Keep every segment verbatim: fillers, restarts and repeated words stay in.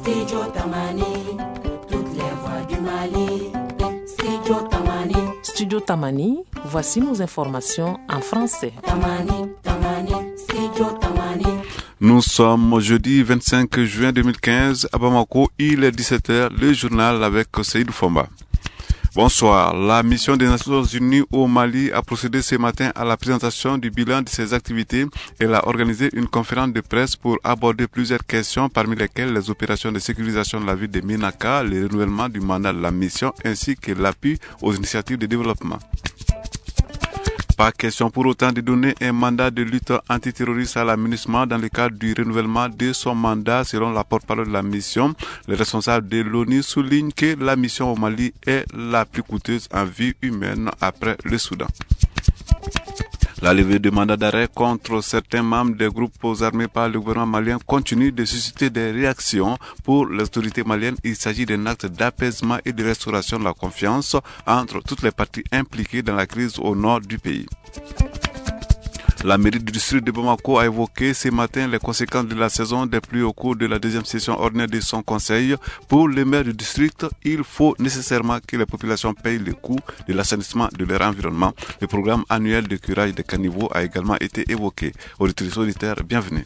Studio Tamani, toutes les voix du Mali. Studio Tamani. Studio Tamani, voici nos informations en français. Tamani, Tamani, Studio Tamani. Nous sommes jeudi vingt-cinq juin deux mille quinze à Bamako, il est dix-sept heures, le journal avec Seydou Fomba. Bonsoir. La mission des Nations Unies au Mali a procédé ce matin à la présentation du bilan de ses activités. Elle a organisé une conférence de presse pour aborder plusieurs questions, parmi lesquelles les opérations de sécurisation de la ville de Ménaka, le renouvellement du mandat de la mission ainsi que l'appui aux initiatives de développement. Pas question pour autant de donner un mandat de lutte antiterroriste à la MINUSMA dans le cadre du renouvellement de son mandat, selon la porte-parole de la mission. Le responsable de l'ONU souligne que la mission au Mali est la plus coûteuse en vie humaine après le Soudan. La levée de mandat d'arrêt contre certains membres des groupes armés par le gouvernement malien continue de susciter des réactions. Pour les autorités maliennes, il s'agit d'un acte d'apaisement et de restauration de la confiance entre toutes les parties impliquées dans la crise au nord du pays. La mairie du district de Bamako a évoqué ce matin les conséquences de la saison des pluies au cours de la deuxième session ordinaire de son conseil. Pour les maires du district, il faut nécessairement que les populations payent le coût de l'assainissement de leur environnement. Le programme annuel de curage des caniveaux a également été évoqué. Auditrices auditeurs, bienvenue.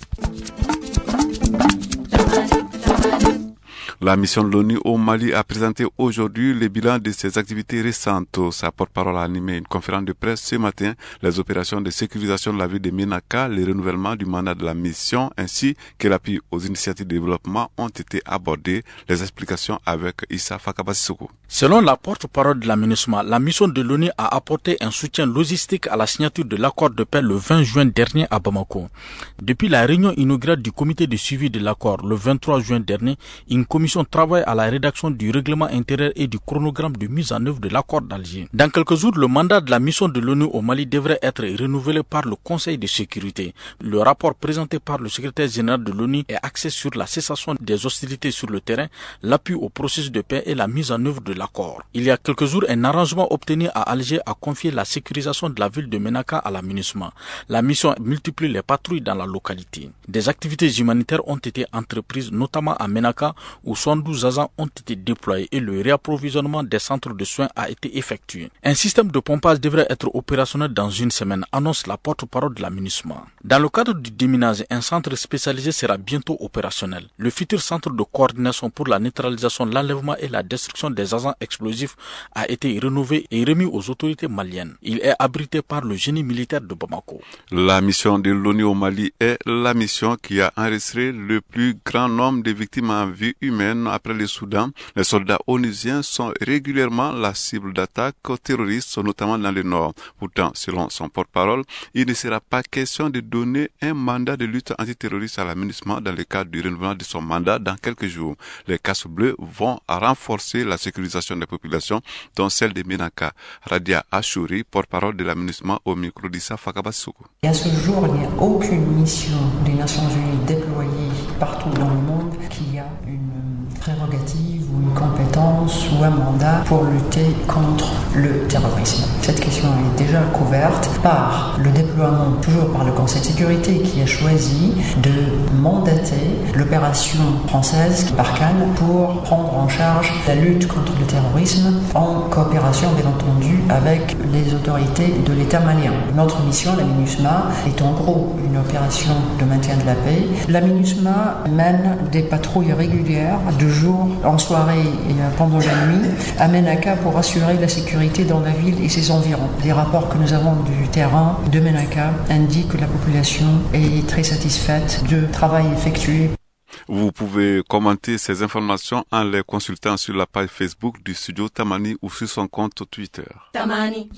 La mission de l'ONU au Mali a présenté aujourd'hui le bilan de ses activités récentes. Sa porte-parole a animé une conférence de presse ce matin. Les opérations de sécurisation de la ville de Ménaka, le renouvellement du mandat de la mission ainsi que l'appui aux initiatives de développement ont été abordées. Les explications avec Issa Fakabasissoko. Selon la porte-parole de la MINUSMA, la mission de l'ONU a apporté un soutien logistique à la signature de l'accord de paix le vingt juin dernier à Bamako. Depuis la réunion inaugurale du comité de suivi de l'accord le vingt-trois juin dernier, une commission travaille à la rédaction du règlement intérieur et du chronogramme de mise en œuvre de l'accord d'Alger. Dans quelques jours, le mandat de la mission de l'ONU au Mali devrait être renouvelé par le Conseil de sécurité. Le rapport présenté par le secrétaire général de l'ONU est axé sur la cessation des hostilités sur le terrain, l'appui au processus de paix et la mise en œuvre de l'accord. Il y a quelques jours, un arrangement obtenu à Alger a confié la sécurisation de la ville de Ménaka à la MINUSMA. La mission multiplie les patrouilles dans la localité. Des activités humanitaires ont été entreprises, notamment à Ménaka, où soixante-douze agents ont été déployés et le réapprovisionnement des centres de soins a été effectué. Un système de pompage devrait être opérationnel dans une semaine, annonce la porte-parole de la MINUSMA. Dans le cadre du déminage, un centre spécialisé sera bientôt opérationnel. Le futur centre de coordination pour la neutralisation, l'enlèvement et la destruction des agents explosifs a été rénové et remis aux autorités maliennes. Il est abrité par le génie militaire de Bamako. La mission de l'ONU au Mali est la mission qui a enregistré le plus grand nombre de victimes en vie humaine. Après le Soudan, les soldats onusiens sont régulièrement la cible d'attaques terroristes, notamment dans le nord. Pourtant, selon son porte-parole, il ne sera pas question de donner un mandat de lutte antiterroriste à la MINUSMA dans le cadre du renouvellement de son mandat dans quelques jours. Les casques bleus vont renforcer la sécurisation des populations, dont celle de Ménaka. Radia Achouri, porte-parole de la MINUSMA, au micro d'Issa Fakabasissoko. À ce jour, il n'y a aucune mission des Nations Unies déployée partout dans le monde qui a une prérogative ou une compétence ou un mandat pour lutter contre le terrorisme. Cette question est déjà couverte par le déploiement, toujours par le Conseil de sécurité, qui a choisi de mandater l'opération française Barkhane pour prendre en charge la lutte contre le terrorisme en coopération, bien entendu, avec les autorités de l'État malien. Notre mission, la MINUSMA, est en gros une opération de maintien de la paix. La MINUSMA mène des patrouilles régulières de jour, en soirée et pendant la nuit à Ménaka pour assurer la sécurité dans la ville et ses environs. Les rapports que nous avons du terrain de Ménaka indiquent que la population est très satisfaite du travail effectué. Vous pouvez commenter ces informations en les consultant sur la page Facebook du studio Tamani ou sur son compte Twitter. Tamani.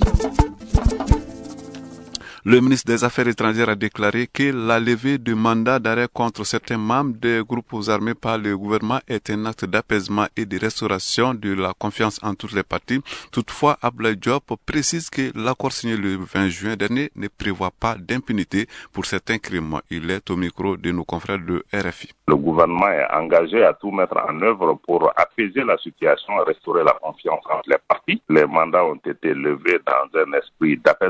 Le ministre des Affaires étrangères a déclaré que la levée de mandat d'arrêt contre certains membres des groupes armés par le gouvernement est un acte d'apaisement et de restauration de la confiance en toutes les parties. Toutefois, Abdoulaye Diop précise que l'accord signé le vingt juin dernier ne prévoit pas d'impunité pour certains crimes. Il est au micro de nos confrères de R F I. Le gouvernement est engagé à tout mettre en œuvre pour apaiser la situation et restaurer la confiance entre les parties. Les mandats ont été levés dans un esprit d'apaisement.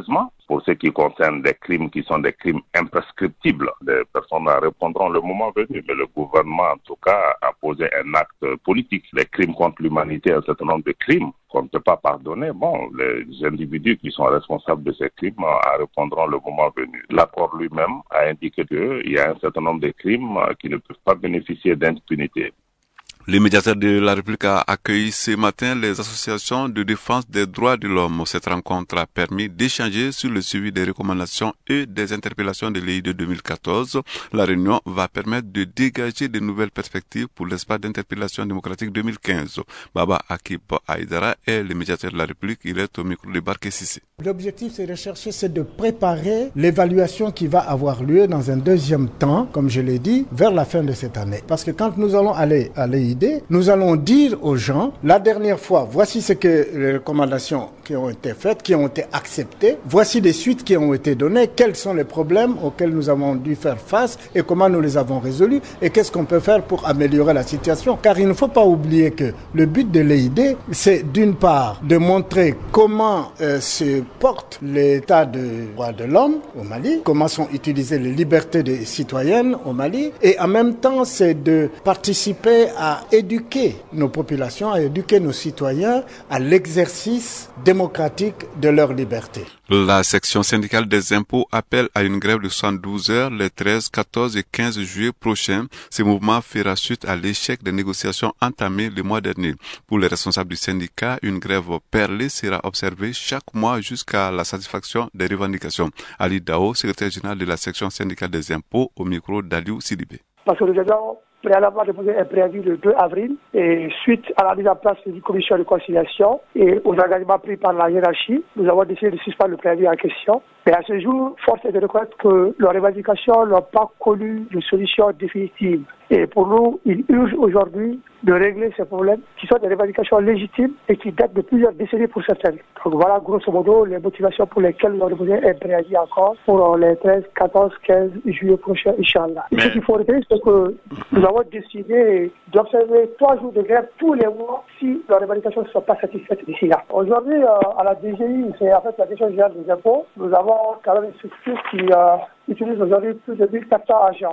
Pour ce qui concerne des crimes qui sont des crimes imprescriptibles, les personnes répondront le moment venu. Mais le gouvernement, en tout cas, a posé un acte politique. Les crimes contre l'humanité, un certain nombre de crimes qu'on ne peut pas pardonner. Bon, les individus qui sont responsables de ces crimes en répondront le moment venu. L'accord lui-même a indiqué qu'il y a un certain nombre de crimes qui ne peuvent pas bénéficier d'impunité. Le médiateur de la République a accueilli ce matin les associations de défense des droits de l'homme. Cette rencontre a permis d'échanger sur le suivi des recommandations et des interpellations de l'E I de deux mille quatorze. La réunion va permettre de dégager de nouvelles perspectives pour l'espace d'interpellation démocratique deux mille quinze. Baba Akib Aïdara est le médiateur de la République. Il est au micro de Barké Sissé. L'objectif, c'est de chercher, c'est de préparer l'évaluation qui va avoir lieu dans un deuxième temps, comme je l'ai dit, vers la fin de cette année. Parce que quand nous allons aller à l'E I D, nous allons dire aux gens, la dernière fois, voici ce que les recommandations qui ont été faites, qui ont été acceptées, voici les suites qui ont été données, quels sont les problèmes auxquels nous avons dû faire face et comment nous les avons résolus et qu'est-ce qu'on peut faire pour améliorer la situation. Car il ne faut pas oublier que le but de l'E I D, c'est d'une part de montrer comment euh, se porte l'état de droits de l'homme au Mali, comment sont utilisées les libertés des citoyennes au Mali, et en même temps, c'est de participer à éduquer nos populations, à éduquer nos citoyens à l'exercice démocratique de leurs libertés. La section syndicale des impôts appelle à une grève de soixante-douze heures les treize, quatorze et quinze juillet prochains. Ce mouvement fera suite à l'échec des négociations entamées le mois dernier. Pour les responsables du syndicat, une grève perlée sera observée chaque mois jusqu'à la satisfaction des revendications. Ali Dao, secrétaire général de la section syndicale des impôts, au micro d'Aliou Sidibé. Parce que nous avons préalablement déposé un préavis le deux avril et suite à la mise en place d'une commission de conciliation et aux engagements pris par la hiérarchie, nous avons décidé de suspendre le préavis en question. Mais à ce jour, force est de reconnaître que leurs revendications n'ont pas connu de solution définitive. Et pour nous, il urge aujourd'hui de régler ces problèmes qui sont des revendications légitimes et qui datent de plusieurs décennies pour certaines. Donc voilà, grosso modo, les motivations pour lesquelles nous avons déposé un préavis encore pour les treize, quatorze, quinze juillet prochain, Inch'Allah. Mais... Ce qu'il faut retenir, c'est que nous avons décidé d'observer trois jours de grève tous les mois si leurs revendications ne sont pas satisfaites d'ici là. Aujourd'hui, euh, à la D G I, c'est en fait la Direction générale des impôts, nous avons quand même une structure qui euh, utilise aujourd'hui plus de mille quatre cents agents.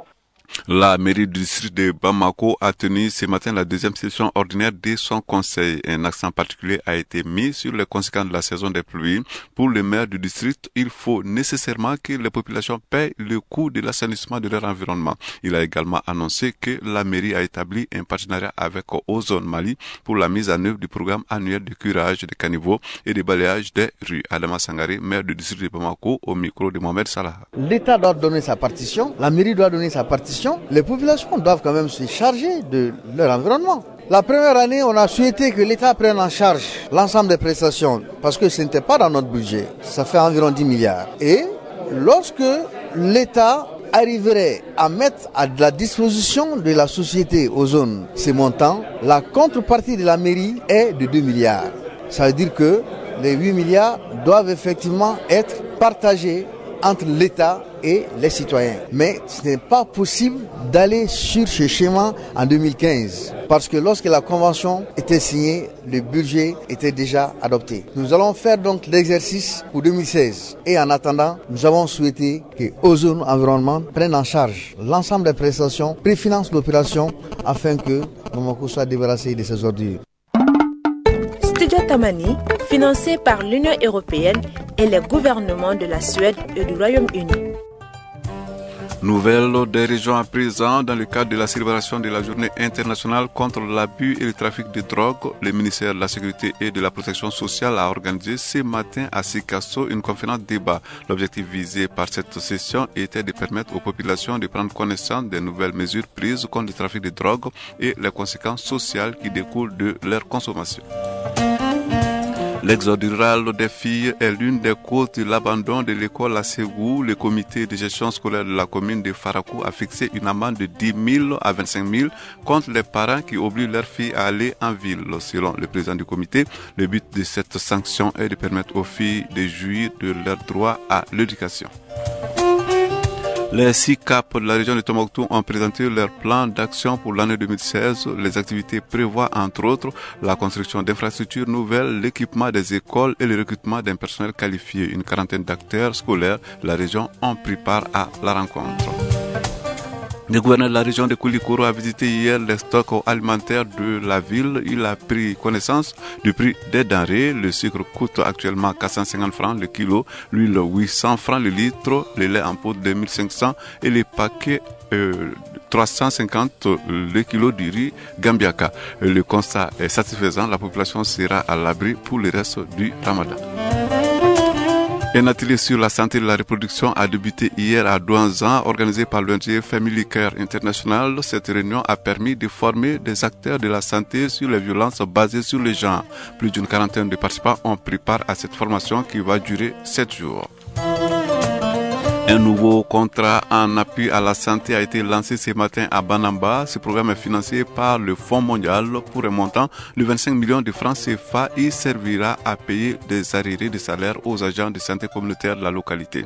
La mairie du district de Bamako a tenu ce matin la deuxième session ordinaire de son conseil. Un accent particulier a été mis sur les conséquences de la saison des pluies. Pour le maire du district, il faut nécessairement que les populations payent le coût de l'assainissement de leur environnement. Il a également annoncé que la mairie a établi un partenariat avec Ozone Mali pour la mise en œuvre du programme annuel de curage des caniveaux et de balayage des rues. Adama Sangare, maire du district de Bamako, au micro de Mohamed Salah. L'État doit donner sa partition, la mairie doit donner sa partition. Les populations doivent quand même se charger de leur environnement. La première année, on a souhaité que l'État prenne en charge l'ensemble des prestations parce que ce n'était pas dans notre budget. Ça fait environ dix milliards. Et lorsque l'État arriverait à mettre à la disposition de la société Ozone ces montants, la contrepartie de la mairie est de deux milliards. Ça veut dire que les huit milliards doivent effectivement être partagés entre l'État et les citoyens. Mais ce n'est pas possible d'aller sur ce schéma en deux mille quinze parce que lorsque la convention était signée, le budget était déjà adopté. Nous allons faire donc l'exercice pour deux mille seize et en attendant, nous avons souhaité que Ozone Environnement prenne en charge l'ensemble des prestations, préfinance l'opération afin que Bamako soit débarrassé de ses ordures. Studio Tamani, financé par l'Union européenne et les gouvernements de la Suède et du Royaume-Uni. Nouvelle des régions à présent, dans le cadre de la célébration de la journée internationale contre l'abus et le trafic de drogue, le ministère de la Sécurité et de la Protection sociale a organisé ce matin à Sikasso une conférence débat. L'objectif visé par cette session était de permettre aux populations de prendre connaissance des nouvelles mesures prises contre le trafic de drogue et les conséquences sociales qui découlent de leur consommation. L'exode rural des filles est l'une des causes de l'abandon de l'école à Ségou. Le comité de gestion scolaire de la commune de Farakou a fixé une amende de dix mille à vingt-cinq mille contre les parents qui obligent leurs filles à aller en ville. Selon le président du comité, le but de cette sanction est de permettre aux filles de jouir de leur droit à l'éducation. Les six caps de la région de Tombouctou ont présenté leur plan d'action pour l'année deux mille seize. Les activités prévoient entre autres la construction d'infrastructures nouvelles, l'équipement des écoles et le recrutement d'un personnel qualifié. Une quarantaine d'acteurs scolaires de la région ont pris part à la rencontre. Le gouverneur de la région de Koulikoro a visité hier les stocks alimentaires de la ville. Il a pris connaissance du prix des denrées. Le sucre coûte actuellement quatre cent cinquante francs le kilo, l'huile huit cents francs le litre, le lait en poudre deux mille cinq cents et les paquets euh, trois cent cinquante le kilo du riz Gambiaka. Le constat est satisfaisant. La population sera à l'abri pour le reste du Ramadan. Un atelier sur la santé de la reproduction a débuté hier à Douanzan, organisé par l'O N G Family Care International. Cette réunion a permis de former des acteurs de la santé sur les violences basées sur les genres. Plus d'une quarantaine de participants ont pris part à cette formation qui va durer sept jours. Un nouveau contrat en appui à la santé a été lancé ce matin à Banamba. Ce programme est financé par le Fonds mondial pour un montant de vingt-cinq millions de francs C F A et servira à payer des arriérés de salaire aux agents de santé communautaire de la localité.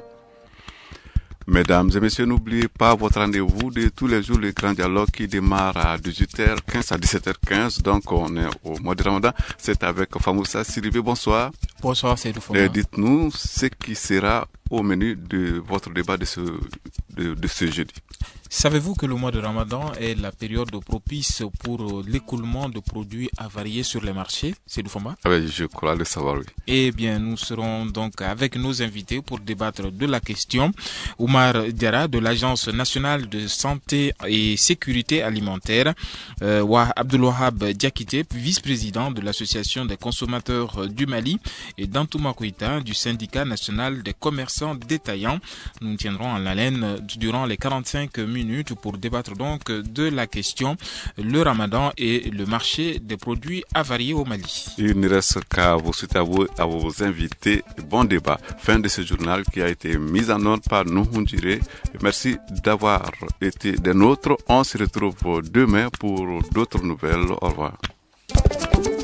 Mesdames et messieurs, n'oubliez pas votre rendez-vous de tous les jours, le grand dialogue qui démarre à dix-huit heures quinze à dix-sept heures quinze. Donc, on est au mois de Ramadan. C'est avec Famoussa Siribe. Bonsoir. Bonsoir, c'est Foma. Dites-nous ce qui sera au menu de votre débat de ce, de, de ce jeudi. Savez-vous que le mois de Ramadan est la période propice pour l'écoulement de produits avariés sur les marchés? C'est Foma? Ah oui, je crois le savoir, oui. Eh bien, nous serons donc avec nos invités pour débattre de la question. Oumar Diara de l'Agence nationale de santé et sécurité alimentaire, euh, Abdelwahab Diakité, vice-président de l'Association des consommateurs du Mali, et Dantouma Koïta du syndicat national des commerçants détaillants. Nous tiendrons en haleine durant les quarante-cinq minutes pour débattre donc de la question le Ramadan et le marché des produits avariés au Mali. Il ne reste qu'à vous souhaiter à vos, à vos invités. Bon débat. Fin de ce journal qui a été mis en ordre par nous, on dirait. Merci d'avoir été des nôtres. On se retrouve demain pour d'autres nouvelles. Au revoir.